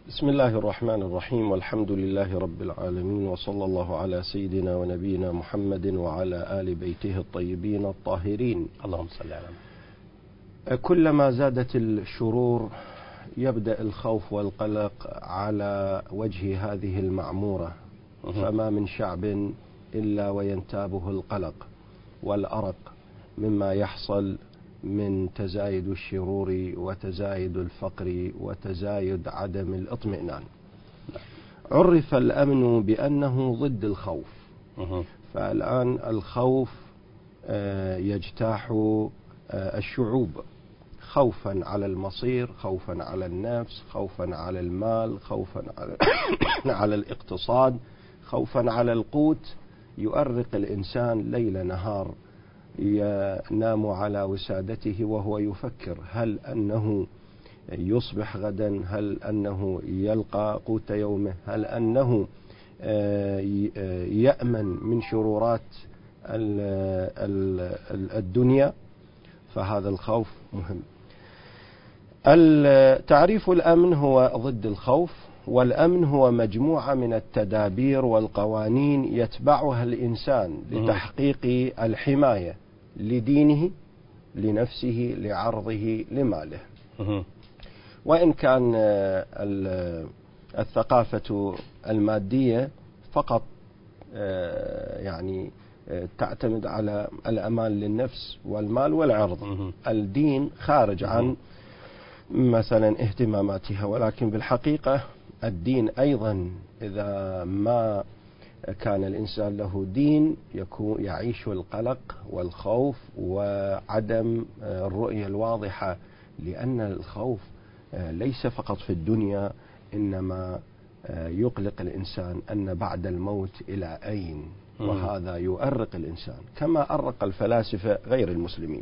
بسم الله الرحمن الرحيم، والحمد لله رب العالمين، وصلى الله على سيدنا ونبينا محمد وعلى آل بيته الطيبين الطاهرين. اللهم صل على محمد. كلما زادت الشرور يبدأ الخوف والقلق على وجه هذه المعمورة، فما من شعب إلا وينتابه القلق والأرق مما يحصل من تزايد الشرور وتزايد الفقر وتزايد عدم الاطمئنان. عرف الأمن بأنه ضد الخوف، فالآن الخوف يجتاح الشعوب، خوفا على المصير، خوفا على النفس، خوفا على المال، خوفا على الاقتصاد، خوفا على القوت. يؤرق الإنسان ليل نهار، ينام على وسادته وهو يفكر هل أنه يصبح غدا، هل أنه يلقى قوت يومه، هل أنه يأمن من شرورات الدنيا. فهذا الخوف مهم. تعريف الأمن هو ضد الخوف، والأمن هو مجموعة من التدابير والقوانين يتبعها الإنسان لتحقيق الحماية لدينه، لنفسه، لعرضه، لماله. وإن كان الثقافة المادية فقط يعني تعتمد على الأمان للنفس والمال والعرض، الدين خارج عن مثلا اهتماماتها، ولكن بالحقيقة الدين أيضا إذا ما كان الإنسان له دين يعيش القلق والخوف وعدم الرؤية الواضحة، لأن الخوف ليس فقط في الدنيا، إنما يقلق الإنسان أن بعد الموت إلى أين، وهذا يؤرق الإنسان كما أرق الفلاسفة غير المسلمين.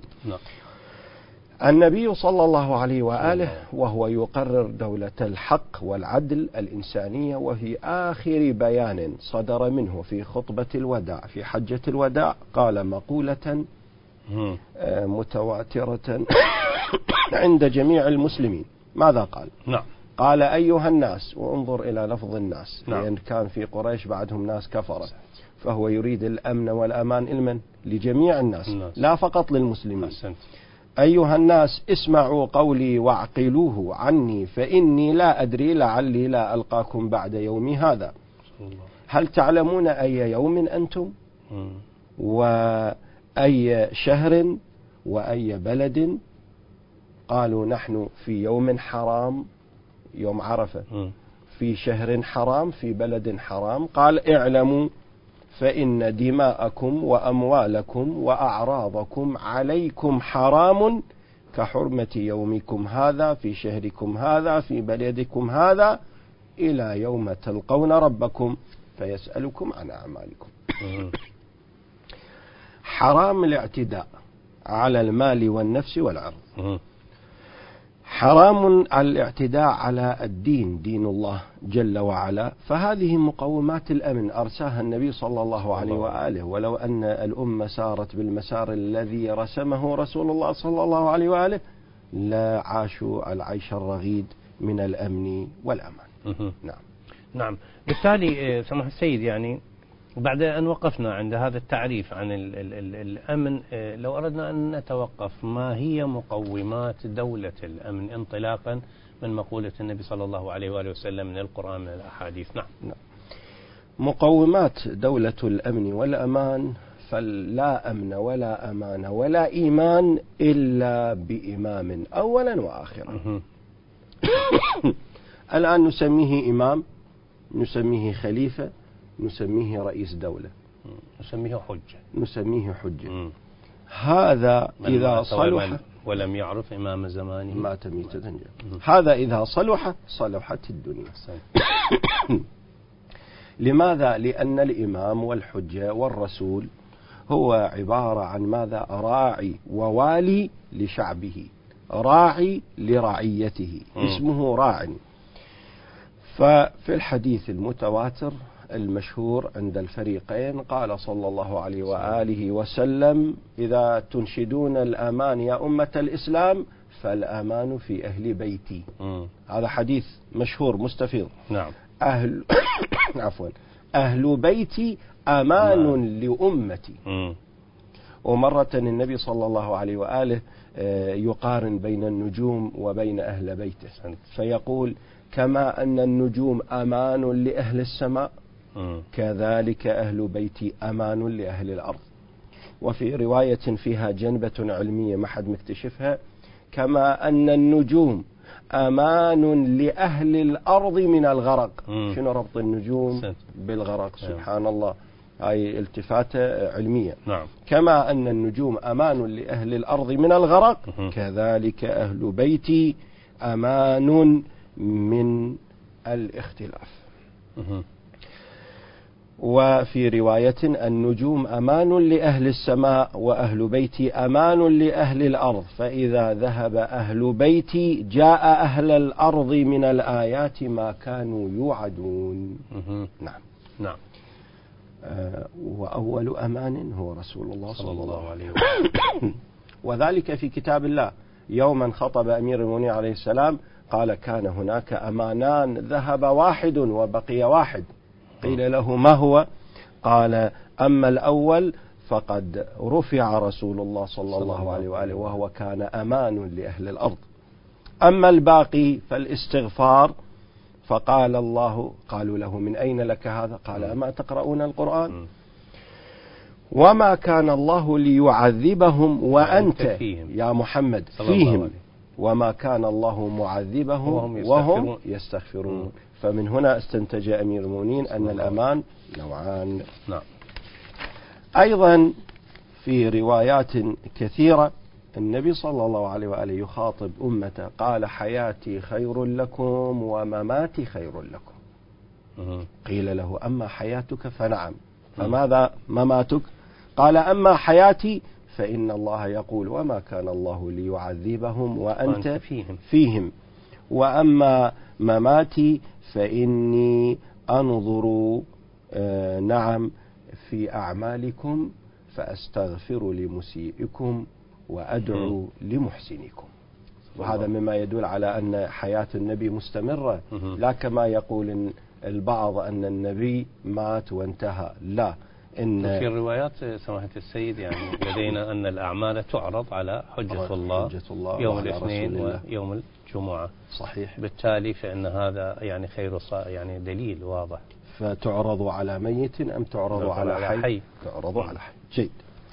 النبي صلى الله عليه وآله وهو يقرر دولة الحق والعدل الإنسانية، وفي آخر بيان صدر منه في خطبة الوداع في حجة الوداع قال مقولة متواترة عند جميع المسلمين. ماذا قال؟ قال أيها الناس، وانظر إلى لفظ الناس، لأن كان في قريش بعدهم ناس كفرة، فهو يريد الأمن والأمان إلمن لجميع الناس لا فقط للمسلمين. أيها الناس اسمعوا قولي واعقلوه عني، فإني لا أدري لعلي لا ألقاكم بعد يومي هذا. هل تعلمون أي يوم أنتم وأي شهر وأي بلد؟ قالوا نحن في يوم حرام، يوم عرفة، في شهر حرام، في بلد حرام. قال اعلموا فإن دماءكم وأموالكم وأعراضكم عليكم حرام كحرمة يومكم هذا في شهركم هذا في بلدكم هذا إلى يوم تلقون ربكم فيسألكم عن أعمالكم. حرام الاعتداء على المال والنفس والعرض، حرام الاعتداء على الدين، دين الله جل وعلا. فهذه مقومات الأمن أرساها النبي صلى الله عليه وآله، ولو أن الأمة سارت بالمسار الذي رسمه رسول الله صلى الله عليه وآله لا عاشوا العيش الرغيد من الأمن والأمان. نعم. بالتالي سماحة السيد، يعني بعد أن وقفنا عند هذا التعريف عن الأمن، لو أردنا أن نتوقف، ما هي مقومات دولة الأمن انطلاقا من مقولة النبي صلى الله عليه وآله وسلم من القرآن من الأحاديث؟ نعم. مقومات دولة الأمن والأمان، فلا أمن ولا أمان ولا إيمان إلا بإمام أولا وآخرا. الآن نسميه إمام، نسميه خليفة، نسميه رئيس دولة، نسميه حجة. هذا إذا صلح ولم يعرف إمام زمانه مات ميتة. هذا إذا صلح صلحت الدنيا. لماذا؟ لأن الإمام والحجة والرسول هو عبارة عن ماذا؟ راعي ووالي لشعبه، راعي لرعيته، اسمه راع. ففي الحديث المتواتر المشهور عند الفريقين قال صلى الله عليه وآله وسلم إذا تنشدون الأمان يا أمة الإسلام فالأمان في أهل بيتي. هذا حديث مشهور مستفيض. نعم. عفوا، أهل بيتي أمان لأمتي. ومرة النبي صلى الله عليه وآله يقارن بين النجوم وبين أهل بيته، فيقول: كما أن النجوم أمان لأهل السماء كذلك أهل بيتي أمان لأهل الأرض. وفي رواية فيها جنبة علمية ما حد مكتشفها: كما أن النجوم أمان لأهل الأرض من الغرق. شنو ربط النجوم بالغرق؟ سبحان الله، هاي التفاتة علمية. نعم. كما أن النجوم أمان لأهل الأرض من الغرق كذلك أهل بيتي أمان من الاختلاف. وفي رواية: النجوم أمان لأهل السماء وأهل بيتي أمان لأهل الأرض، فإذا ذهب أهل بيتي جاء أهل الأرض من الآيات ما كانوا يوعدون. نعم. نعم. وأول أمان هو رسول الله صلى الله عليه وسلم. وذلك في كتاب الله. يوما خطب أمير المؤمنين عليه السلام قال: كان هناك أمانان، ذهب واحد وبقي واحد. قيل له: ما هو؟ قال: أما الأول فقد رفع رسول الله صلى الله عليه وآله وهو كان أمان لأهل الأرض. أما الباقي فالاستغفار، فقال الله، قالوا له: من أين لك هذا؟ قال: أما تقرؤون القرآن؟ وما كان الله ليعذبهم وأنت يا محمد فيهم وما كان الله معذبهم وهم يستغفرون. فمن هنا استنتج أمير المؤمنين أن الأمان نوعان. نعم. أيضا في روايات كثيرة النبي صلى الله عليه وآله يخاطب أمته قال: حياتي خير لكم ومماتي خير لكم. قيل له: أما حياتك فنعم، فماذا مماتك؟ قال: أما حياتي فإن الله يقول: وما كان الله ليعذبهم وأنت فيهم، وأما مماتي فإني أنظر نعم في أعمالكم فأستغفر لمسيئكم وأدعو لمحسنكم. وهذا مما يدل على أن حياة النبي مستمرة، لا كما يقول البعض أن النبي مات وانتهى، لا. إن في الروايات سماحة السيد يعني لدينا أن الأعمال تعرض على حجة الله يوم الاثنين ويوم الجمعة. صحيح. بالتالي فإن هذا يعني خير يعني دليل واضح. فتعرض على ميت أم تعرض على حي؟ تعرض على حي. جيد.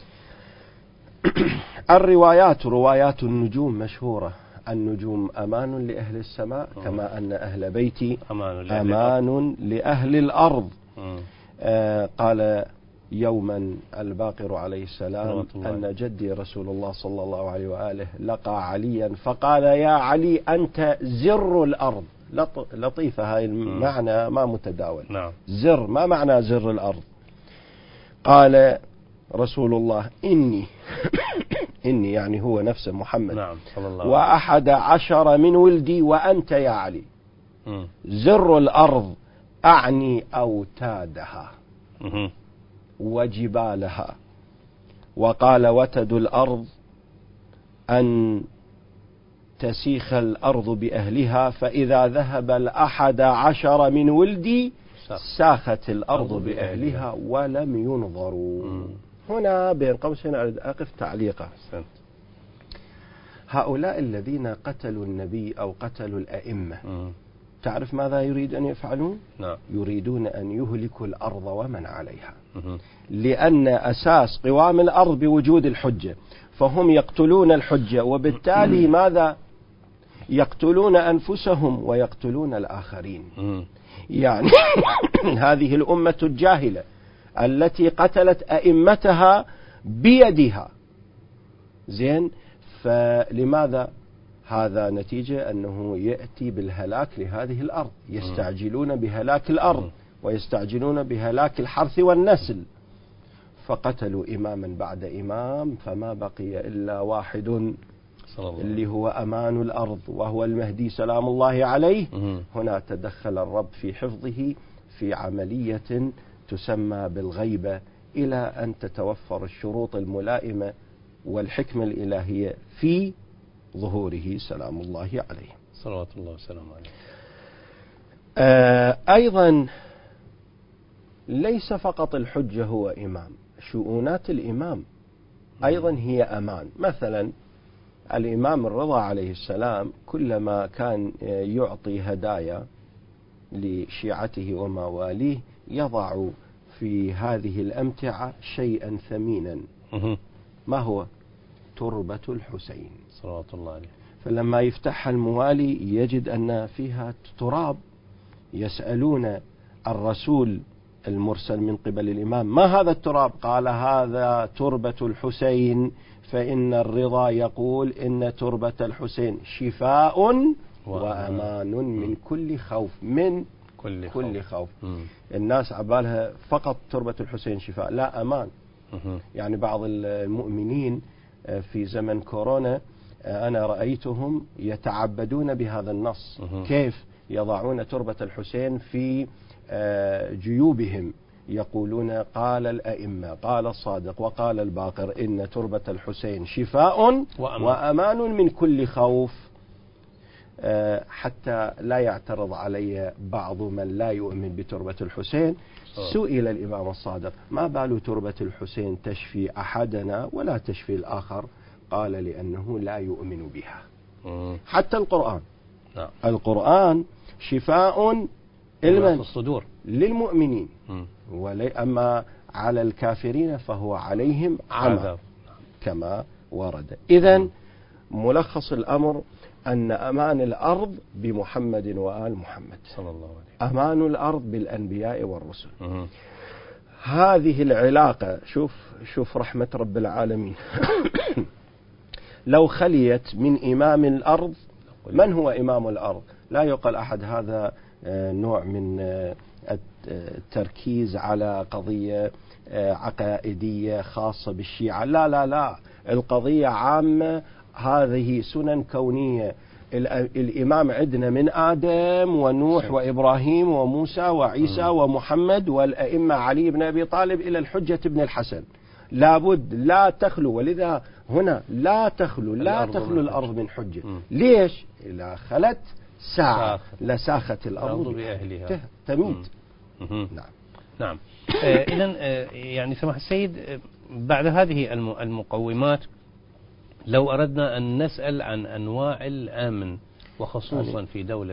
الروايات، روايات النجوم مشهورة: النجوم أمان لأهل السماء كما أن أهل بيتي أمان لأهل الأرض. قال يوما الباقر عليه السلام أن جدي رسول الله صلى الله عليه وآله لقى عليا فقال: يا علي أنت زر الأرض. لطيفة هاي المعنى ما متداول. نعم. زر، ما معنى زر الأرض؟ قال رسول الله: إني يعني هو نفسه محمد. نعم. صلى الله و11 من ولدي وأنت يا علي. زر الأرض أعني أوتادها وجبالها. وقال: وتد الأرض أن تسيخ الأرض بأهلها، فإذا ذهب 11 من ولدي ساخت الأرض بأهلها ولم ينظروا. هنا بين قوسين أريد أقف تعليقا. هؤلاء الذين قتلوا النبي أو قتلوا الأئمة تعرف ماذا يريد أن يفعلون؟ نعم. يريدون أن يهلكوا الأرض ومن عليها، لأن أساس قوام الأرض بوجود الحجة، فهم يقتلون الحجة، وبالتالي ماذا؟ يقتلون أنفسهم ويقتلون الآخرين. يعني هذه الأمة الجاهلة التي قتلت أئمتها بيدها. زين، فلماذا؟ هذا نتيجة أنه يأتي بالهلاك لهذه الأرض، يستعجلون بهلاك الأرض ويستعجلون بهلاك الحرث والنسل، فقتلوا إماما بعد إمام، فما بقي إلا واحد اللي هو أمان الأرض وهو المهدي سلام الله عليه. هنا تدخل الرب في حفظه في عملية تسمى بالغيبة إلى أن تتوفر الشروط الملائمة والحكمة الإلهية في ظهوره سلام الله عليه صلوات الله وسلامه عليه. أيضا ليس فقط الحجة هو إمام، شؤونات الإمام أيضا هي أمان. مثلا الإمام الرضا عليه السلام كلما كان يعطي هدايا لشيعته ومواليه يضع في هذه الأمتعة شيئا ثمينا. ما هو؟ تربة الحسين صلوات الله عليه. فلما يفتحها الموالي يجد أن فيها تراب، يسألون الرسول المرسل من قبل الإمام: ما هذا التراب؟ قال: هذا تربة الحسين، فإن الرضا يقول إن تربة الحسين شفاء وأمان من كل خوف. من كل خوف. الناس عبالها فقط تربة الحسين شفاء، لا، أمان. يعني بعض المؤمنين في زمن كورونا أنا رأيتهم يتعبدون بهذا النص. كيف؟ يضعون تربة الحسين في جيوبهم، يقولون: قال الأئمة، قال الصادق وقال الباقر إن تربة الحسين شفاء وأمان من كل خوف. حتى لا يعترض علي بعض من لا يؤمن بتربة الحسين. سئل الإمام الصادق: ما بال تربة الحسين تشفي أحدنا ولا تشفي الآخر؟ قال: لأنه لا يؤمن بها. حتى القرآن، القرآن شفاء الصدور للمؤمنين، أما على الكافرين فهو عليهم عمى كما ورد. إذن ملخص الأمر أن أمان الأرض بمحمد وآل محمد صلى الله عليه. أمان الأرض بالأنبياء والرسل. هذه العلاقة، شوف رحمة رب العالمين. لو خليت من إمام الأرض، من هو إمام الأرض؟ لا يقال أحد هذا نوع من التركيز على قضية عقائدية خاصة بالشيعة. لا لا لا، القضية عامة، هذه سنن كونية. الإمام عندنا من آدم ونوح وإبراهيم وموسى وعيسى ومحمد والأئمة علي بن أبي طالب إلى الحجة بن الحسن. لابد لا تخلو، ولذا هنا لا تخلو الأرض من حجة. ليش؟ إذا خلت ساعة لساخت الأرض بأهلها تميت. نعم. إذن يعني سماحة السيد، بعد هذه المقومات، لو أردنا أن نسأل عن أنواع الأمن وخصوصا في دولة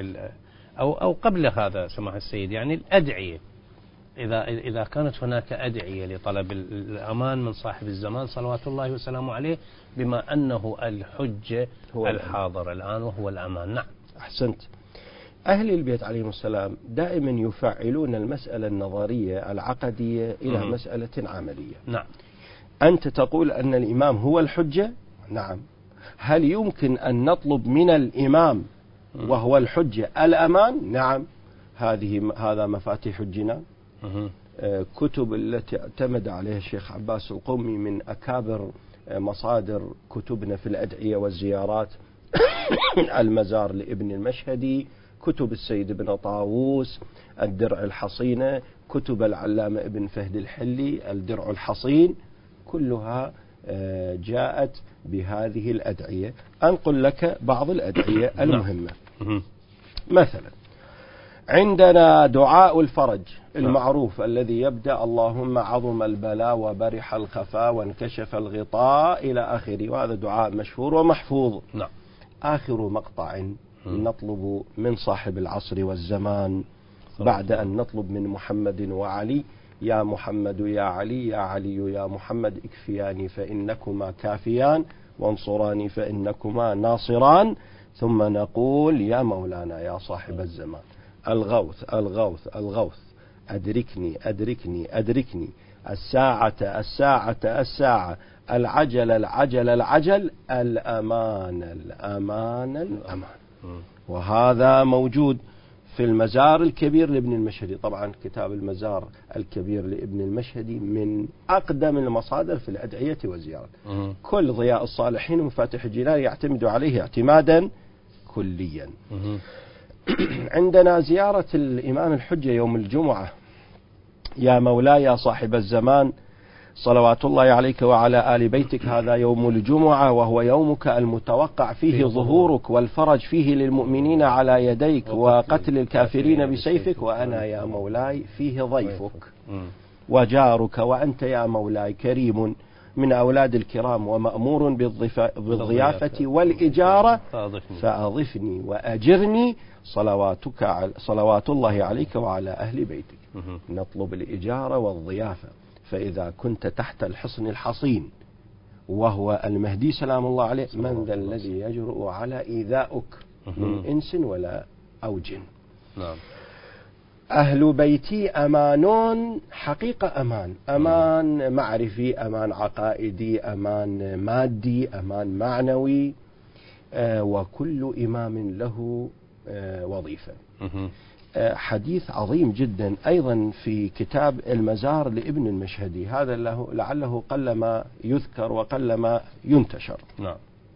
أو قبل هذا سماحة السيد، يعني الأدعية، إذا كانت هناك أدعية لطلب الأمان من صاحب الزمان صلوات الله وسلامه عليه، بما أنه الحجة الحاضر الآن وهو الأمان. نعم، أحسنت. أهل البيت عليهم السلام دائما يفعلون المسألة النظرية العقدية إلى مسألة عملية. نعم. أنت تقول أن الإمام هو الحجة؟ نعم. هل يمكن أن نطلب من الإمام وهو الحجة الأمان؟ نعم. هذا مفاتيح الجنان. كتب التي اعتمد عليها الشيخ عباس القمي من أكابر مصادر كتبنا في الأدعية والزيارات: المزار لابن المشهدي، كتب السيد ابن طاووس، الدرع الحصينة، كتب العلامة ابن فهد الحلي، الدرع الحصين، كلها جاءت بهذه الأدعية. أنقل لك بعض الأدعية المهمة. مثلا عندنا دعاء الفرج المعروف الذي يبدأ: اللهم عظم البلاء وبرح الخفاء وانكشف الغطاء إلى آخره، وهذا دعاء مشهور ومحفوظ. آخر مقطع نطلب من صاحب العصر والزمان بعد أن نطلب من محمد وعلي: يا محمد يا علي، يا علي يا محمد، اكفياني فإنكما كافيان، وانصراني فإنكما ناصران. ثم نقول: يا مولانا يا صاحب الزمان، الغوث الغوث الغوث، أدركني أدركني أدركني، الساعة الساعة الساعة، العجل العجل العجل، الأمان الأمان الأمان. وهذا موجود في المزار الكبير لابن المشهدي. طبعا كتاب المزار الكبير لابن المشهدي من أقدم المصادر في الأدعية والزيارات. كل ضياء الصالحين ومفاتيح الجنان يعتمد عليه اعتمادا كليا. عندنا زيارة الإمام الحجة يوم الجمعة: يا مولاي يا صاحب الزمان، صلوات الله عليك وعلى آل بيتك، هذا يوم الجمعة وهو يومك المتوقع فيه ظهورك والفرج فيه للمؤمنين على يديك وقتل الكافرين بسيفك، وأنا يا مولاي فيه ضيفك وجارك، وأنت يا مولاي كريم من أولاد الكرام ومأمور بالضيافة والإجارة، فأضفني وأجرني صلوات الله عليك وعلى أهل بيتك. نطلب الإجارة والضيافة، فإذا كنت تحت الحصن الحصين وهو المهدي سلام الله عليه، من ذا الذي يجرؤ على إيذاؤك من إنس ولا أو جن؟ نعم. أهل بيتي أمانون، حقيقة أمان معرفي، أمان عقائدي، أمان مادي، أمان معنوي، وكل إمام له وظيفة. حديث عظيم جدا أيضا في كتاب المزار لابن المشهدي، هذا لعله قلما يذكر وقلما ينتشر. نعم.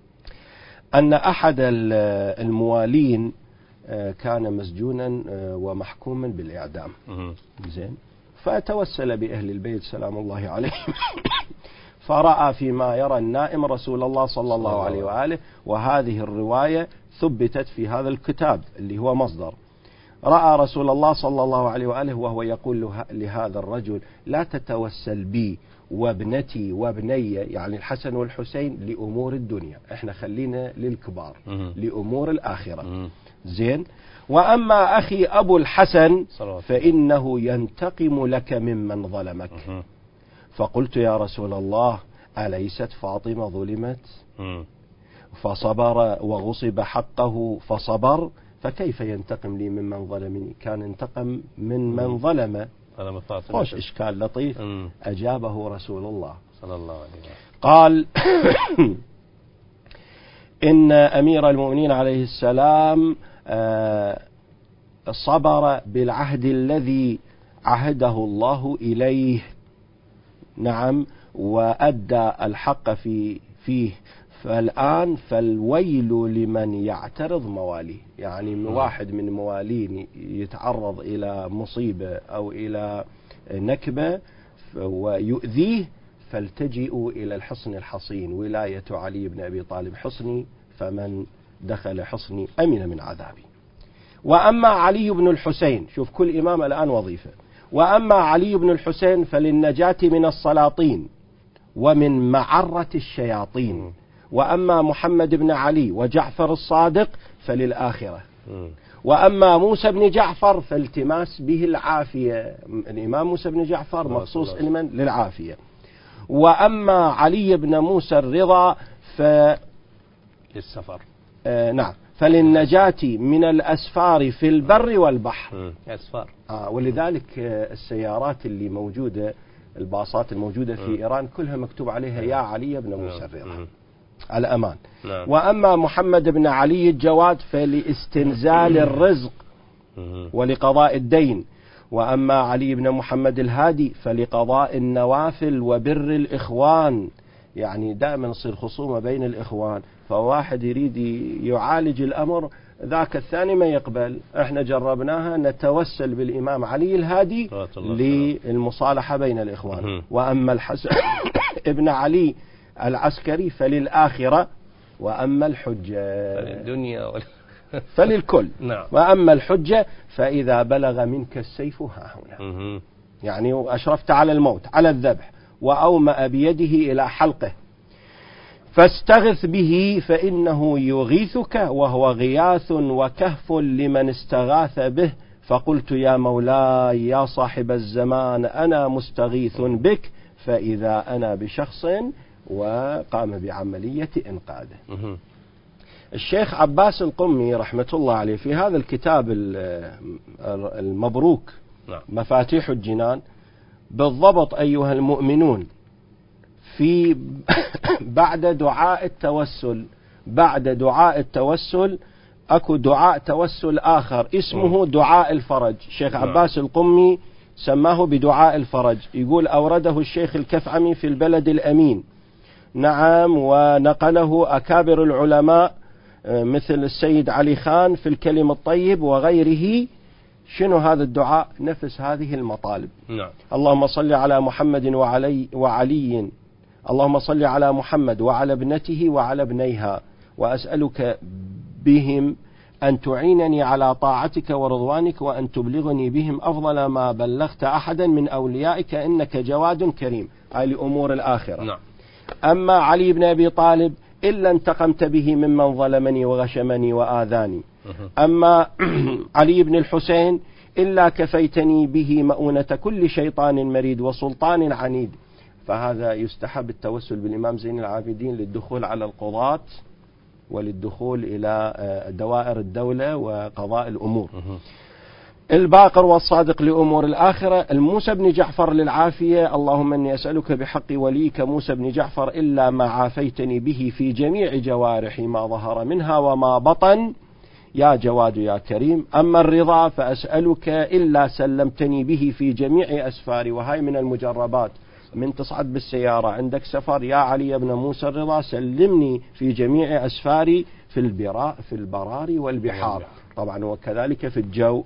أن أحد الموالين كان مسجونا ومحكوما بالإعدام. زين، فتوسل بأهل البيت سلام الله عليهم فرأى فيما يرى النائم رسول الله صلى الله عليه وآله، وهذه الرواية ثبتت في هذا الكتاب اللي هو مصدر. رأى رسول الله صلى الله عليه وآله وهو يقول لهذا الرجل: لا تتوسل بي وابنتي وابني، يعني الحسن والحسين، لأمور الدنيا، احنا خلينا للكبار لأمور الآخرة. زين، وأما أخي أبو الحسن فإنه ينتقم لك ممن ظلمك. فقلت: يا رسول الله، أليست فاطمة ظلمت فصبر وغصب حقه فصبر، فكيف ينتقم لي ممن ظلمني؟ كان انتقم من ظلم. خوش إشكال لطيف. أجابه رسول الله صلى الله عليه وسلم قال: إن أمير المؤمنين عليه السلام صبر بالعهد الذي عهده الله إليه، نعم، وأدى الحق فيه، فالآن فالويل لمن يعترض مواليه. يعني واحد من موالين يتعرض إلى مصيبة أو إلى نكبة ويؤذيه، فالتجئوا إلى الحصن الحصين، ولاية علي بن أبي طالب حصني، فمن دخل حصني أمن من عذابي. وأما علي بن الحسين، شوف كل إمام الآن وظيفة، وأما علي بن الحسين فللنجاة من السلاطين ومن معرة الشياطين، وأما محمد بن علي وجعفر الصادق فللآخرة، وأما موسى بن جعفر فالتماس به العافية. الإمام موسى بن جعفر مخصوص علما للعافية. وأما علي بن موسى الرضا للسفر، نعم، فللنجاة من الأسفار في البر والبحر. أسفار. ولذلك السيارات اللي موجودة، الباصات الموجودة في إيران كلها مكتوب عليها يا علي بن موسى الرضا، الأمان. وأما محمد بن علي الجواد فلاستنزال الرزق ولقضاء الدين. وأما علي بن محمد الهادي فلقضاء النوافل وبر الإخوان. يعني دائما تصير خصومة بين الإخوان، فواحد يريد يعالج الأمر، ذاك الثاني ما يقبل. احنا جربناها، نتوسل بالإمام علي الهادي للمصالحة بين الإخوان. وأما الحسن ابن علي العسكري فللآخرة، وأما الحجة فللدنيا فللكل. نعم. وأما الحجة فإذا بلغ منك السيف ها هنا، يعني أشرفت على الموت، على الذبح، وأومأ بيده إلى حلقه، فاستغث به فإنه يغيثك، وهو غياث وكهف لمن استغاث به. فقلت: يا مولاي يا صاحب الزمان، أنا مستغيث بك، فإذا أنا بشخص، وقام بعملية إنقاذه. الشيخ عباس القمي رحمة الله عليه في هذا الكتاب المبروك مفاتيح الجنان، بالضبط أيها المؤمنون، في بعد دعاء التوسل أكو دعاء توسل آخر اسمه دعاء الفرج. الشيخ عباس القمي سماه بدعاء الفرج. يقول: أورده الشيخ الكفعمي في البلد الأمين، نعم، ونقله أكابر العلماء مثل السيد علي خان في الكلم الطيب وغيره شنو هذا الدعاء؟ نفس هذه المطالب. نعم. اللهم صل على محمد وعلي اللهم صل على محمد وعلى ابنته وعلى ابنيها، وأسألك بهم أن تعينني على طاعتك ورضوانك، وأن تبلغني بهم أفضل ما بلغت أحدا من أوليائك، إنك جواد كريم. هاي لأمور الآخرة. نعم. أما علي بن أبي طالب إلا انتقمت به ممن ظلمني وغشمني وآذاني. أما علي بن الحسين إلا كفيتني به مؤونة كل شيطان مريد وسلطان عنيد. فهذا يستحب التوسل بالإمام زين العابدين للدخول على القضاة وللدخول إلى دوائر الدولة وقضاء الأمور. الباقر والصادق لأمور الآخرة. الموسى بن جعفر للعافية. اللهم إني أسألك بحق وليك موسى بن جعفر إلا ما عافيتني به في جميع جوارحي ما ظهر منها وما بطن، يا جواد يا كريم. أما الرضا فأسألك إلا سلمتني به في جميع أسفاري. وهاي من المجربات، من تصعد بالسيارة عندك سفر، يا علي بن موسى الرضا سلمني في جميع أسفاري في البراري والبحار. طبعا وكذلك في الجو.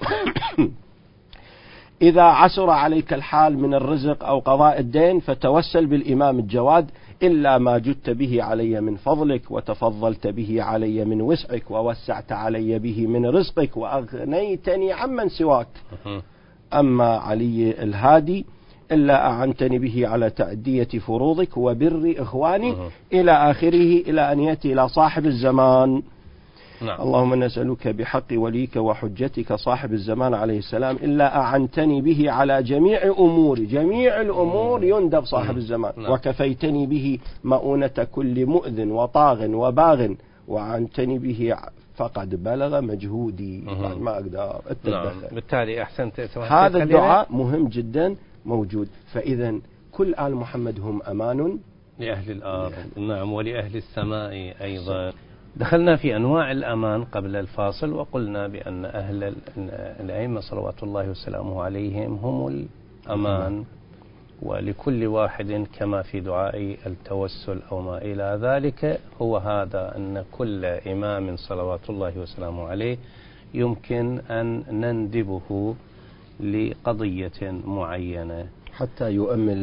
إذا عسر عليك الحال من الرزق أو قضاء الدين فتوسل بالإمام الجواد إلا ما جدت به علي من فضلك، وتفضلت به علي من وسعك، ووسعت علي به من رزقك، وأغنيتني عمن سواك. أما علي الهادي إلا أعنتني به على تأدية فروضك وبر إخواني، إلى آخره، إلى أن يأتي إلى صاحب الزمان. نعم. اللهم نسألك بحق وليك وحجتك صاحب الزمان عليه السلام إلا أعنتني به على جميع أموري. جميع الأمور يندب صاحب الزمان. نعم. وكفيتني به مؤونة كل مؤذن وطاغ وباغ، وعنتني به فقد بلغ مجهودي. ما أقدر أتدخل. نعم. بالتالي أحسنت. هذا الدعاء مهم جدا موجود. فإذا كل آل محمد هم أمان لأهل الأرض. نعم. ولأهل السماء أيضا. دخلنا في أنواع الأمان قبل الفاصل، وقلنا بأن أهل الأئمة صلوات الله وسلامه عليهم هم الأمان، ولكل واحد كما في دعاء التوسل أو ما إلى ذلك هو هذا، أن كل إمام صلوات الله وسلامه عليه يمكن أن نندبه لقضية معينة حتى يؤمن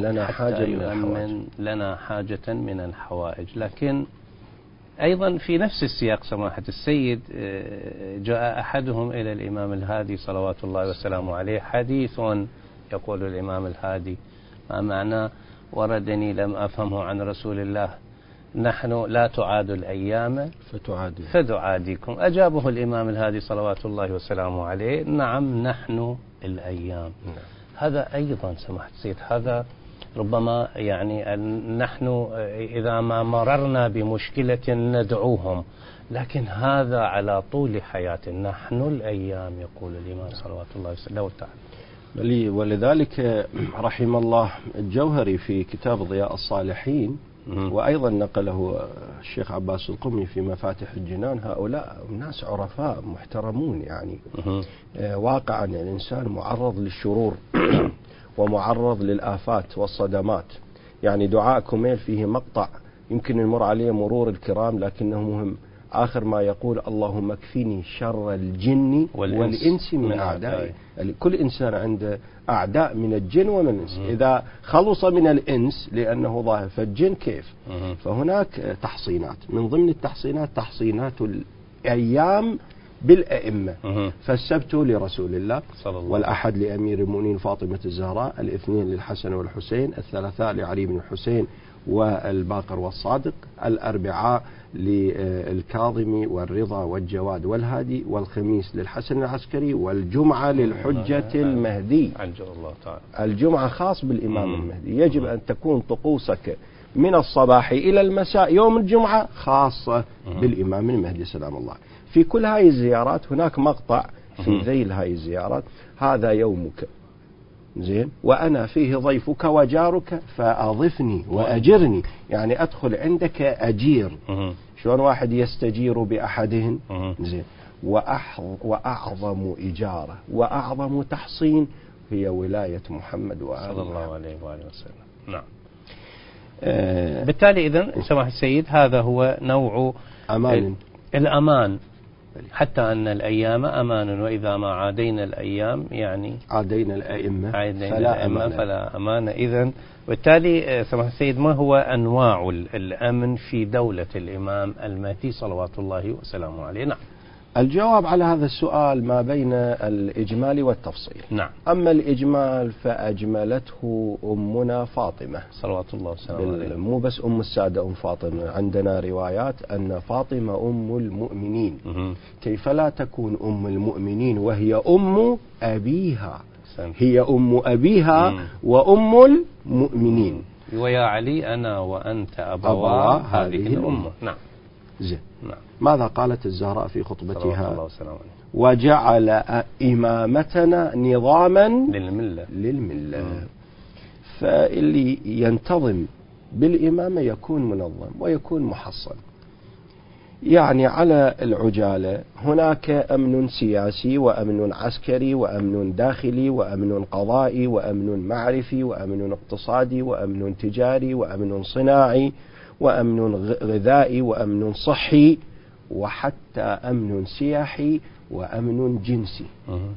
لنا حاجة من الحوائج. لكن أيضا في نفس السياق سماحة السيد جاء أحدهم إلى الإمام الهادي صلوات الله وسلامه عليه حديث يقول الإمام الهادي ما معناه وردني لم أفهمه عن رسول الله، نحن لا تعاد الأيام فتعاديكم. أجابه الإمام الهادي صلوات الله وسلامه عليه نعم نحن الأيام. هذا أيضا سماحة السيد هذا ربما يعني نحن إذا ما مررنا بمشكلة ندعوهم، لكن هذا على طول حياتنا. نحن الأيام يقول الإمام صلوات الله وسلامه عليه. ولذلك رحم الله الجوهري في كتاب ضياء الصالحين، وأيضا نقله الشيخ عباس القمي في مفاتح الجنان، هؤلاء ناس عرفاء محترمون يعني. واقعا الإنسان معرض للشرور ومعرض للآفات والصدمات. يعني دعاء كميل فيه مقطع يمكن المر عليه مرور الكرام لكنه مهم. آخر ما يقول اللهم اكفني شر الجن والإنس من أعدائي. كل إنسان عنده أعداء من الجن ومن الإنس. إذا خلص من الإنس لأنه ظاهر، فالجن كيف؟ فهناك تحصينات، من ضمن التحصينات تحصينات الأيام بالأئمة. فالسبت لرسول الله، والأحد لأمير المؤمنين فاطمة الزهراء، الاثنين للحسن والحسين، الثلاثاء لعلي بن الحسين والباقر والصادق، الأربعاء للكاظم والرضا والجواد والهادي، والخميس للحسن العسكري، والجمعة للحجة المهدي. الجمعة خاص بالإمام المهدي. يجب أن تكون طقوسك من الصباح إلى المساء يوم الجمعة خاصة بالإمام المهدي سلام الله. في كل هاي الزيارات هناك مقطع في ذيل هاي الزيارات: هذا يومك زين وأنا فيه ضيفك وجارك فأضفني وأجرني. يعني أدخل عندك أجير. شلون واحد يستجير بأحدهم زين. وأعظم إجارة وأعظم تحصين هي ولاية محمد صلى الله عليه وآله وسلم. نعم. بالتالي إذن سماحة السيد هذا هو نوع أمان الأمان حتى أن الأيام أمان، وإذا ما عادينا الأيام يعني عادينا الأئمة فلا أمان. إذن بالتالي سماحة السيد، ما هو أنواع الأمن في دولة الإمام المهدي صلوات الله وسلامه عليه؟ نعم. الجواب على هذا السؤال ما بين الإجمال والتفصيل. نعم. أما الإجمال فأجملته أمنا فاطمة صلوات الله وسلامه عليه، مو بس أم السادة أم فاطمة، عندنا روايات أن فاطمة أم المؤمنين. كيف لا تكون أم المؤمنين وهي أم أبيها؟ هي أم أبيها وأم المؤمنين. ويا علي أنا وأنت أبوا هذه الأمة. نعم. زين. نعم. ماذا قالت الزهراء في خطبتها؟ الله وجعل إمامتنا نظاما للملة. فاللي ينتظم بالإمامة يكون منظم ويكون محصن. يعني على العجالة هناك أمن سياسي وأمن عسكري وأمن داخلي وأمن قضائي وأمن معرفي وأمن اقتصادي وأمن تجاري وأمن صناعي وأمن غذائي وأمن صحي وحتى أمن سياحي وأمن جنسي.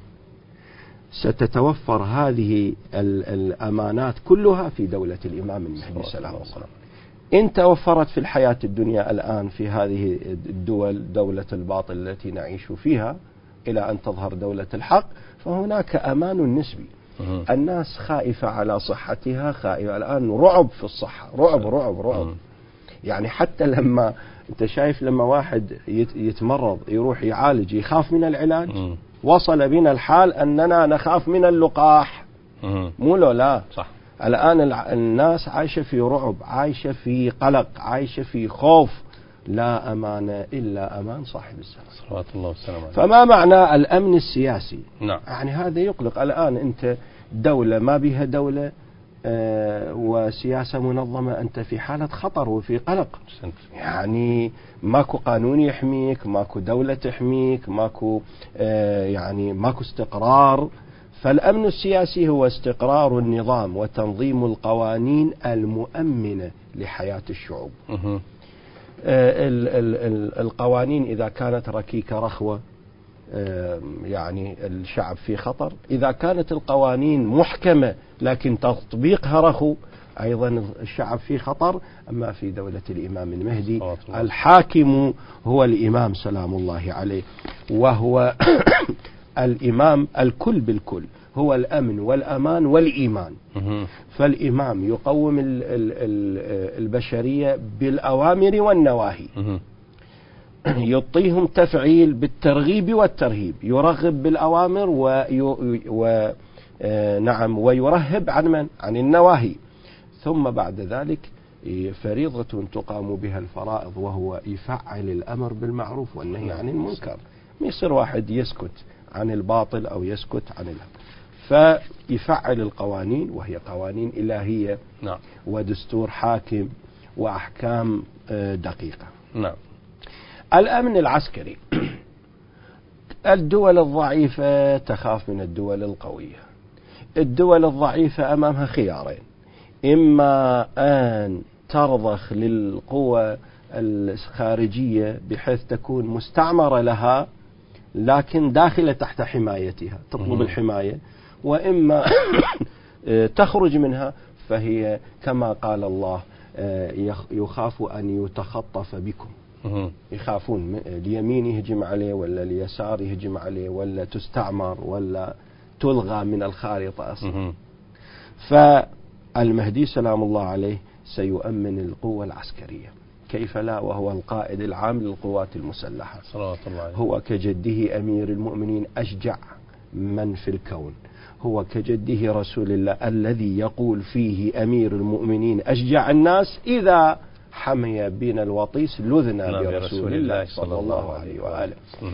ستتوفر هذه الأمانات كلها في دولة الإمام المهدي سلام الله. إن توفرت في الحياة الدنيا الآن في هذه الدول، دولة الباطل التي نعيش فيها إلى أن تظهر دولة الحق، فهناك أمان نسبي. الناس خائفة على صحتها، خائفة الآن، رعب في الصحة، رعب. يعني حتى لما أنت شايف لما واحد يتمرض يروح يعالج يخاف من العلاج. وصل بنا الحال أننا نخاف من اللقاح. مو لا صح. الآن الناس عايشة في رعب، عايشة في قلق، عايشة في خوف. لا أمان إلا أمان صاحب السلام صلوات الله وسلامه عليه. فما معنى الأمن السياسي؟ نعم. يعني هذا يقلق. الآن أنت دولة ما بها دولة وسياسة منظمة، أنت في حالة خطر وفي قلق. يعني ماكو قانون يحميك، ماكو دولة تحميك، ماكو يعني ماكو استقرار. فالأمن السياسي هو استقرار النظام وتنظيم القوانين المؤمنة لحياة الشعوب. القوانين إذا كانت ركيكة رخوة يعني الشعب في خطر. إذا كانت القوانين محكمة لكن تطبيقها رخو أيضا الشعب في خطر. أما في دولة الإمام المهدي الحاكم هو الإمام سلام الله عليه، وهو الإمام الكل بالكل، هو الأمن والأمان والإيمان. فالإمام يقوم البشرية بالأوامر والنواهي، يعطيهم تفعيل بالترغيب والترهيب، يرغب بالأوامر ويرهب عن النواهي. ثم بعد ذلك فريضة تقام بها الفرائض، وهو يفعل الأمر بالمعروف والنهي عن المنكر. ما يصير واحد يسكت عن الباطل أو يسكت عن الأمر، فيفعل القوانين وهي قوانين إلهية. نعم. ودستور حاكم وأحكام دقيقة. نعم. الأمن العسكري الدول الضعيفة تخاف من الدول القوية. الدول الضعيفة أمامها خيارين: إما أن ترضخ للقوى الخارجية بحيث تكون مستعمرة لها لكن داخلة تحت حمايتها، تطلب الحماية، وإما تخرج منها فهي كما قال الله يخاف أن يتخطف بكم. يخافون اليمين يهجم عليه ولا اليسار يهجم عليه ولا تستعمر ولا تلغى من الخارطة أصلا. فالمهدي سلام الله عليه سيؤمن القوة العسكرية، كيف لا، وهو القائد العام للقوات المسلحة صلوات الله عليه. هو كجده أمير المؤمنين أشجع من في الكون، هو كجده رسول الله الذي يقول فيه أمير المؤمنين أشجع الناس: إذا حمي بنا الوطيس لذنا برسول الله صلى الله عليه وآله.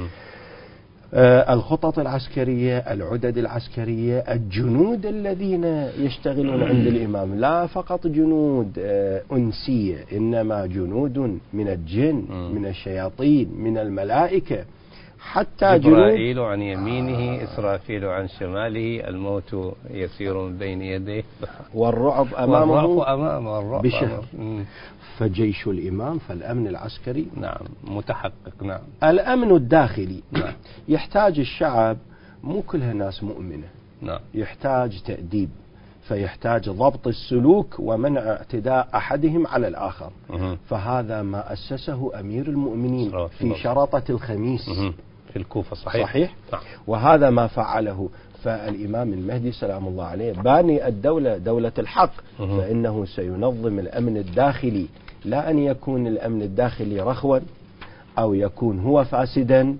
الخطط العسكرية، العدد العسكرية، الجنود الذين يشتغلون عند الإمام لا فقط جنود أنسية، إنما جنود من الجن، من الشياطين، من الملائكة. حتى جبرائيل عن يمينه إسرافيل عن شماله، الموت يسير من بين يديه والرعب أمامه الرعب بشهر. فجيش الإمام فالأمن العسكري نعم متحقق. نعم. الأمن الداخلي نعم. يحتاج الشعب، مو كلها ناس مؤمنة نعم. يحتاج تأديب، فيحتاج ضبط السلوك ومنع اعتداء أحدهم على الآخر. فهذا ما أسسه أمير المؤمنين في شرطة الخميس في الكوفة. صحيح. نعم. وهذا ما فعله. فالإمام المهدي سلام الله عليه باني الدولة دولة الحق، فإنه سينظم الأمن الداخلي، لا أن يكون الأمن الداخلي رخوا أو يكون هو فاسدا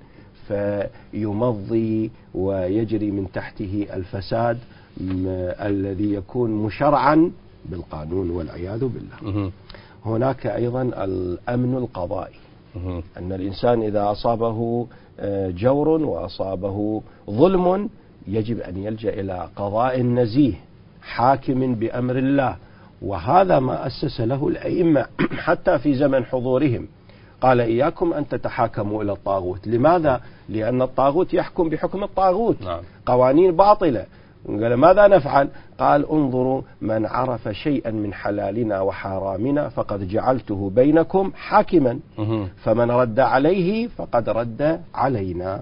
فيمضي ويجري من تحته الفساد الذي يكون مشرعا بالقانون والعياذ بالله. هناك أيضا الأمن القضائي، أن الإنسان إذا أصابه جور وأصابه ظلم يجب أن يلجأ إلى قضاء نزيه حاكم بأمر الله، وهذا ما أسس له الأئمة حتى في زمن حضورهم. قال إياكم أن تتحاكموا إلى الطاغوت. لماذا؟ لأن الطاغوت يحكم بحكم الطاغوت. قوانين باطلة. قال ماذا نفعل؟ قال انظروا من عرف شيئا من حلالنا وحرامنا فقد جعلته بينكم حاكما، فمن رد عليه فقد رد علينا.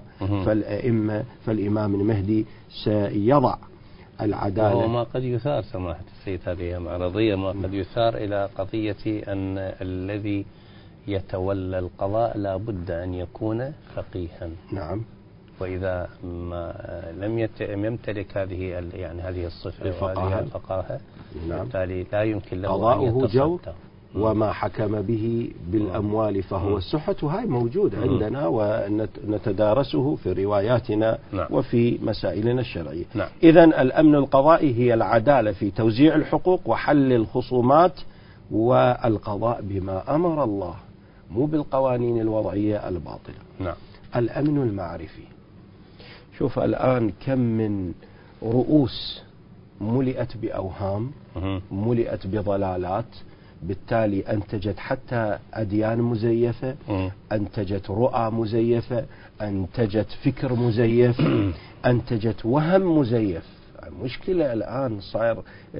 فالإمام المهدي سيضع العدالة. وما قد يثار سماحة السيد، هذه معرضية ما قد يثار إلى قضية أن الذي يتولى القضاء لا بد أن يكون فقيها. نعم. وإذا ما لم يمتلك هذه هذه الصفة وهذه الفقاهة بالتالي لا يمكن له قضاؤه جور، وما حكم به بالأموال فهو السحت. وهي موجود عندنا ونتدارسه في رواياتنا وفي مسائلنا الشرعية. إذن الأمن القضائي هي العدالة في توزيع الحقوق وحل الخصومات والقضاء بما أمر الله، مو بالقوانين الوضعية الباطلة. الأمن المعرفي، شوف الآن كم من رؤوس ملئت بأوهام، ملئت بضلالات، بالتالي أنتجت حتى أديان مزيفة، أنتجت رؤى مزيفة، أنتجت فكر مزيف، أنتجت وهم مزيف. المشكلة الآن صار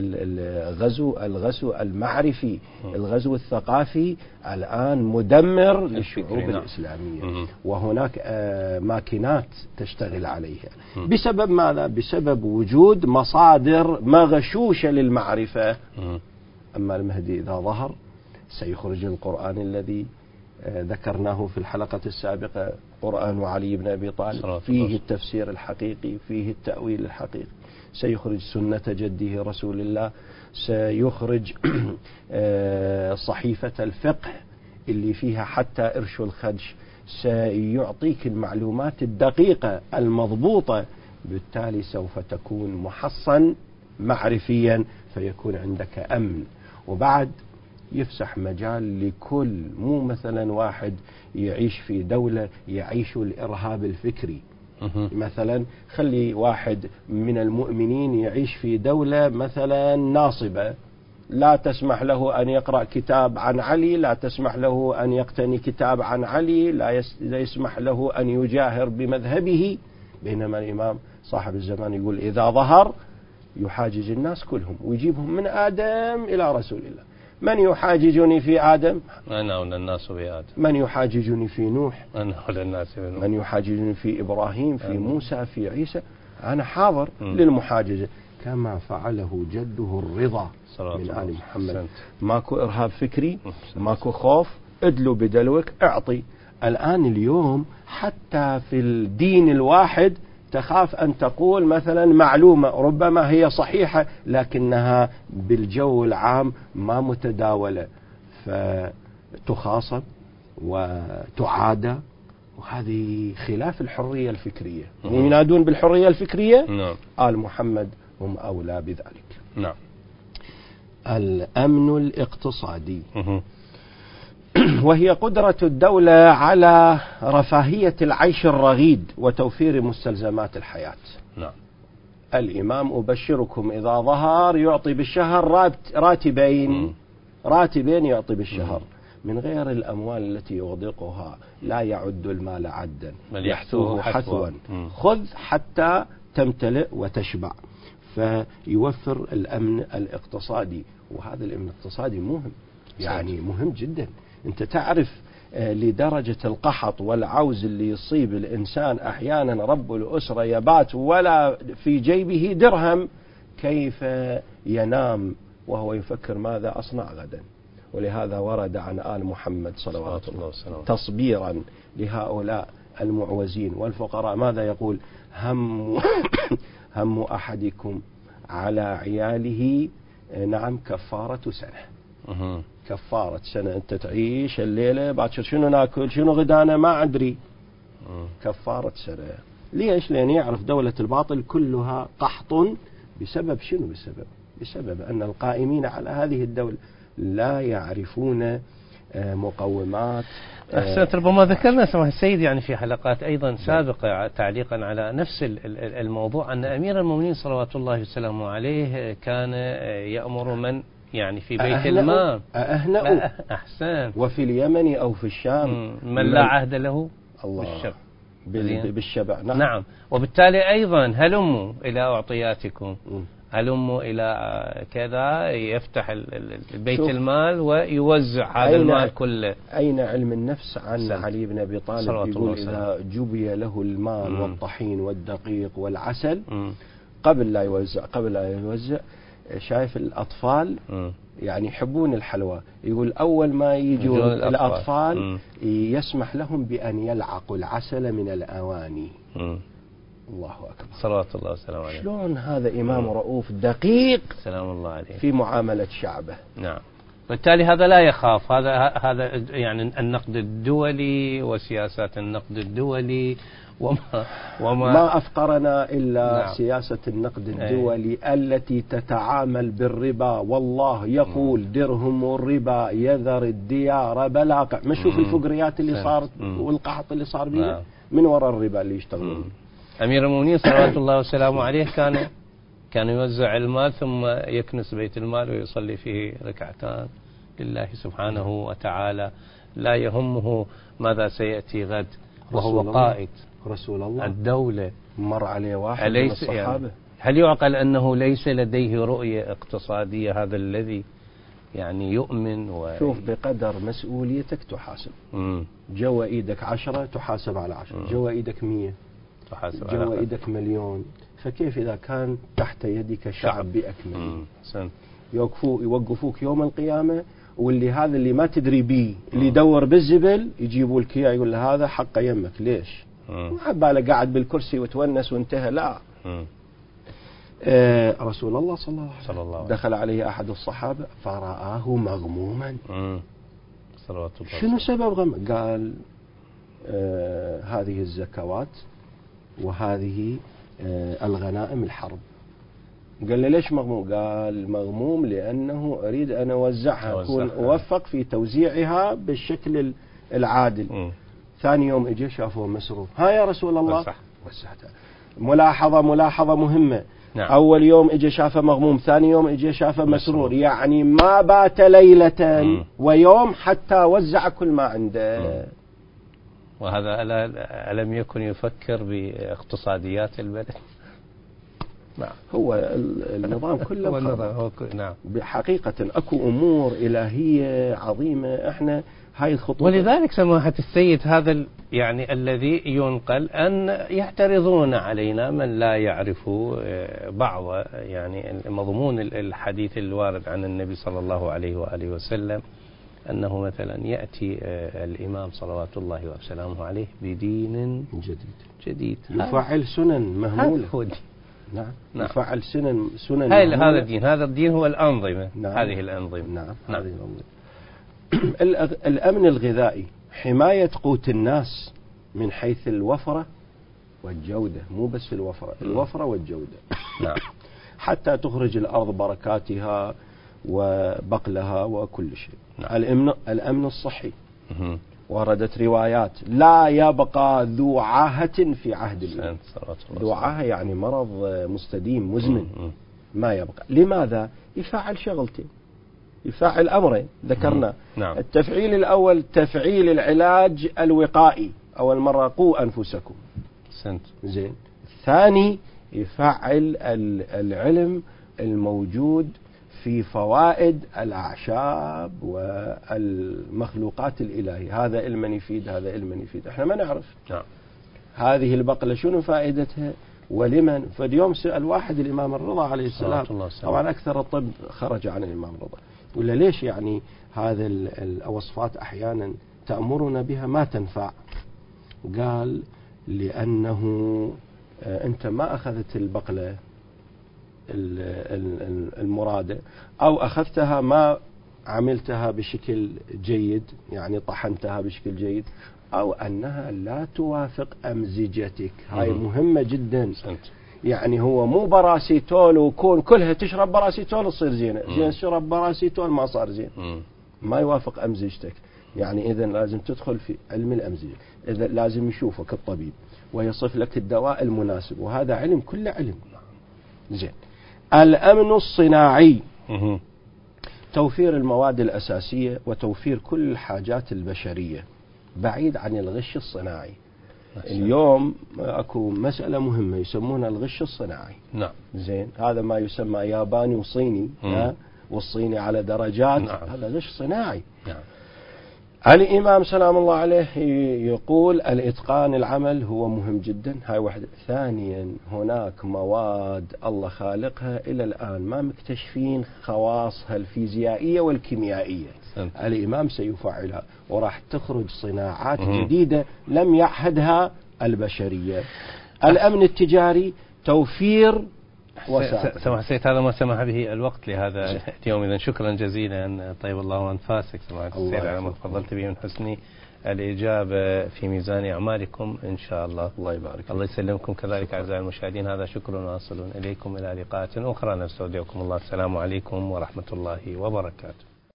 الغزو المعرفي، الغزو الثقافي الآن مدمر للشعوب الإسلامية، وهناك ماكينات تشتغل عليها. بسبب ماذا؟ بسبب وجود مصادر مغشوشة للمعرفة. أما المهدي إذا ظهر سيخرج القرآن الذي ذكرناه في الحلقة السابقة، قرآن علي بن أبي طالب، فيه التفسير الحقيقي، فيه التأويل الحقيقي. سيخرج سنة جده رسول الله، سيخرج صحيفة الفقه اللي فيها حتى إرش الخدش، سيعطيك المعلومات الدقيقة المضبوطة. بالتالي سوف تكون محصن معرفيا، فيكون عندك أمن. وبعد يفسح مجال لكل، مو مثلا واحد يعيش في دولة يعيش الإرهاب الفكري. مثلا خلي واحد من المؤمنين يعيش في دولة مثلا ناصبة، لا تسمح له أن يقرأ كتاب عن علي، لا تسمح له أن يقتني كتاب عن علي، لا يسمح له أن يجاهر بمذهبه. بينما الإمام صاحب الزمان يقول إذا ظهر يحاجج الناس كلهم ويجيبهم من آدم إلى رسول الله. من يحاججني في آدم؟ أنا ولا الناس بآدم. من يحاججني في نوح؟ أنا ولا الناس بنوح. من يحاججني في إبراهيم، في موسى، في عيسى؟ أنا حاضر للمحاججة، كما فعله جده الرضا من آل محمد. ماكو إرهاب فكري، ماكو خوف، ادلو بدلوك اعطي. الآن اليوم حتى في الدين الواحد تخاف أن تقول مثلا معلومة ربما هي صحيحة لكنها بالجو العام ما متداولة، فتخاصم وتعادى، وهذه خلاف الحرية الفكرية. ينادون بالحرية الفكرية، آل محمد هم أولى بذلك. الأمن الاقتصادي، وهي قدرة الدولة على رفاهية العيش الرغيد وتوفير مستلزمات الحياة. الإمام أبشركم إذا ظهر يعطي بالشهر راتبين يعطي بالشهر. من غير الأموال التي يغدقها لا يعد المال عدا بل يحثوه حثوا. خذ حتى تمتلئ وتشبع. فيوفر الأمن الاقتصادي، وهذا الأمن الاقتصادي مهم، يعني مهم جدا. أنت تعرف لدرجة القحط والعوز اللي يصيب الإنسان أحيانا رب الأسرة يبات ولا في جيبه درهم، كيف ينام وهو يفكر ماذا أصنع غدا. ولهذا ورد عن آل محمد صلوات الله وسلامه تصبيرا لهؤلاء المعوزين والفقراء، ماذا يقول؟ هم أحدكم على عياله نعم كفارة سنة. كفارة سنة، أنت تعيش الليلة بعد شنو ناكل شنو غدانا ما أدري. كفارة سنة. ليش؟ لأن يعرف دولة الباطل كلها قحط بسبب شنو؟ بسبب أن القائمين على هذه الدولة لا يعرفون مقومات. أحسنت. ربما ذكرنا سماحة السيد يعني في حلقات أيضا سابقة تعليقا على نفس الموضوع أن أمير المؤمنين صلوات الله وسلامه عليه كان يأمر من يعني في بيت المال أحسن، وفي اليمن أو في الشام من لا عهد له بالشبع. نعم. وبالتالي أيضا هلموا إلى أعطياتكم، هلموا إلى كذا، يفتح بيت المال ويوزع هذا المال كله. أين علم النفس عن علي بن أبي طالب يقول إذا جبي له المال والطحين والدقيق والعسل قبل لا يوزع شايف الأطفال يعني يحبون الحلوى، يقول أول ما يجوا الأطفال يسمح لهم بأن يلعقوا العسل من الأواني. الله أكبر، صلوات الله وسلامه عليه. شلون هذا إمام رؤوف دقيق سلام الله عليه في معاملة شعبه. نعم. بالتالي هذا لا يخاف، هذا يعني النقد الدولي وسياسات النقد الدولي ما أفقرنا إلا سياسة النقد الدولي التي تتعامل بالربا. والله يقول درهم الربا يذر الديار بلاقع. ما شوف الفقريات اللي صارت والقحط اللي صار بيها من وراء الربا اللي يشتغلون. أمير المؤمنين صلوات الله وسلامه عليه كان يوزع المال ثم يكنس بيت المال ويصلي فيه ركعتان لله سبحانه وتعالى، لا يهمه ماذا سيأتي غد، وهو قائد رسول الله الدولة. مر عليه واحد من الصحابة يعني هل يعقل أنه ليس لديه رؤية اقتصادية؟ هذا الذي يعني يؤمن شوف بقدر مسؤوليتك تحاسب. جوا إيدك 10 تحاسب على 10، جوا إيدك 100 تحاسب، جوا إيدك 1,000,000. فكيف إذا كان تحت يدك شعب بأكمله؟ يوقفوك يوم القيامة، هذا اللي ما تدري بيه اللي يدور بالزبل يجيبوا لك اياه يقول له هذا حق يمك. ليش؟ ما باله قاعد بالكرسي وتونس وانتهى. لا. رسول الله صلى الله عليه وسلم دخل عليه أحد الصحابة فرآه مغموما. شنو سبب غم؟ قال هذه الزكوات وهذه الغنائم الحرب. قال له ليش مغموم؟ قال مغموم لأنه أريد أن أوزعها، أكون أوفق في توزيعها بالشكل العادل. ثاني يوم اجى شافه مسرور. ها يا رسول الله وزعتها. ملاحظة مهمة. نعم. أول يوم اجى شافه مغموم، ثاني يوم اجى شافه مسرور. يعني ما بات ليلة ويوم حتى وزع كل ما عنده. وهذا ألم يكن يفكر باقتصاديات البلد؟ نعم. هو النظام كله نعم. بحقيقة أكو أمور إلهية عظيمة احنا هاي الخطوة. ولذلك سماحة السيد هذا يعني الذي ينقل أن يعترضون علينا من لا يعرف بعض يعني مضمون الحديث الوارد عن النبي صلى الله عليه وآله وسلم، أنه مثلا يأتي الإمام صلوات الله وسلامه عليه بدين جديد يفعل سنن مهمولة. نعم. يفعل سنن هذا الدين هو الأنظمة. نعم. هذه الأنظمة. نعم. هذه الأنظمة. الأمن الغذائي حماية قوت الناس من حيث الوفرة والجودة، مو بس الوفرة والجودة. نعم. حتى تخرج الأرض بركاتها وبقلها وكل شيء. نعم. الأمن الصحي. وردت روايات لا يبقى ذو عاهة في عهد الله. ذو عاهة يعني مرض مستديم مزمن. ما يبقى. لماذا؟ يفعل شغلتين. يفعل أمرين ذكرنا. نعم. التفعيل الأول تفعيل العلاج الوقائي، أول مرة قوا أنفسكم. زين. الثاني يفعل العلم الموجود في فوائد الأعشاب والمخلوقات الإلهية، هذا علم يفيد، هذا علم يفيد، احنا ما نعرف. نعم. هذه البقلة شنو فائدتها ولمن؟ فاليوم سأل واحد الإمام الرضا عليه السلام، طبعا أكثر الطب خرج عن الإمام الرضا، ولا ليش يعني هذا الوصفات أحيانا تأمرنا بها ما تنفع؟ قال لأنه أنت ما أخذت البقلة المرادة، أو أخذتها ما عملتها بشكل جيد، يعني طحنتها بشكل جيد، أو أنها لا توافق أمزجتك. هاي مهمة جدا. يعني هو مو براسيتول وكون كلها تشرب براسيتول تصير زينة، زين شرب براسيتول ما صار زين، ما يوافق أمزجتك. يعني إذا لازم تدخل في علم الأمزجة، إذا لازم يشوفك الطبيب ويصف لك الدواء المناسب، وهذا علم، كله علم. زين. الأمن الصناعي توفير المواد الأساسية وتوفير كل الحاجات البشرية بعيد عن الغش الصناعي. اليوم أكو مسألة مهمة يسمونها الغش الصناعي. نعم. زين. هذا ما يسمى ياباني وصيني، والصيني على درجات. نعم. هذا غش صناعي. نعم. الإمام سلام الله عليه يقول الإتقان العمل هو مهم جدا، هاي واحدة. ثانيا هناك مواد الله خالقها إلى الآن ما مكتشفين خواصها الفيزيائية والكيميائية. الإمام سيفعلها وراح تخرج صناعات جديدة لم يعهدها البشرية. الأمن التجاري توفير سمح سيد، هذا ما سمح به الوقت لهذا اليوم. إذن شكرا جزيلا، طيب الله أنفاسك سماحة السيد على ما تفضلت به من حسن الإجابة في ميزان أعمالكم إن شاء الله. الله يبارك. الله يسلمكم كذلك أعزائي المشاهدين. هذا شكر واصل إليكم إلى لقاءات أخرى، نستودعكم الله. السلام عليكم ورحمة الله وبركاته.